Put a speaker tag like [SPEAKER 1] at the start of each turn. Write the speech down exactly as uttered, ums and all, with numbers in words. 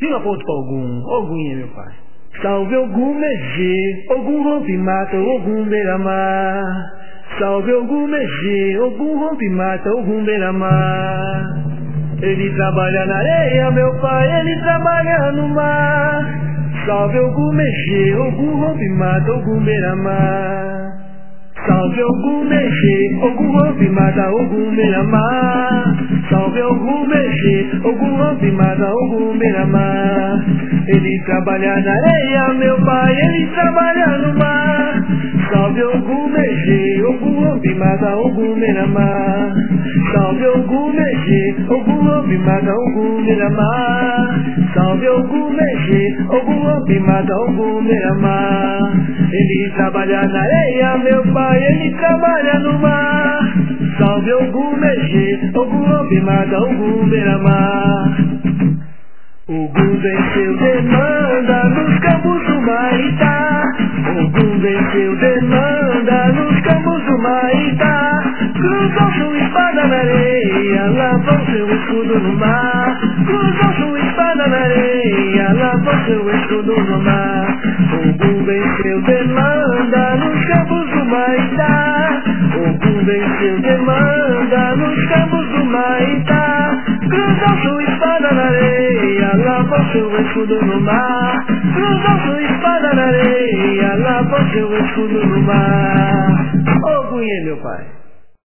[SPEAKER 1] Fica ponto para Ogum, Ogum é meu pai. Salve Ogum Megê, Ogum rompe e mata, Ogum beira-mar. Salve Ogum Megê, Ogum rompe e mata, Ogum beira-mar. Ele trabalha na areia, meu pai, ele trabalha no mar. Salve Ogum Megê, Ogum rompe e mata, Ogum beira-mar. Salve Ogum Megê, Ogum rompe e mata, Ogum beira-mar. Salve Ogum Megê, Ogum rompe e mata, Ogum beira-mar. Ele trabalha na areia, meu pai, ele trabalha no mar. Salve Ogum Megê, Ogum rompe e mata, Ogum beira-mar. Salve Ogum Megê, Ogum rompe e mata, Ogum beira-mar. Salve Ogum Megê, Ogum rompe e mata, Ogum beira-mar. Ele trabalha na areia, meu pai, ele trabalha no mar. Salve Ogum Megê, Ogum rompe e mata, Ogum beira-mar. Ogum venceu demanda nos campos do Maitá. Ogum venceu demanda nos campos do Maitá. Cruzou sua espada na areia, lavou seu escudo no mar. Cruzou sua espada na areia, lavou seu escudo no mar. Ogum venceu demanda nos campos do Maitá. Ogum venceu demanda nos campos do Maitá. Cruzou sua espada na areia, lavou seu escudo no mar. Cruzou sua espada na areia, lavou seu escudo no mar. Ogum é meu pai.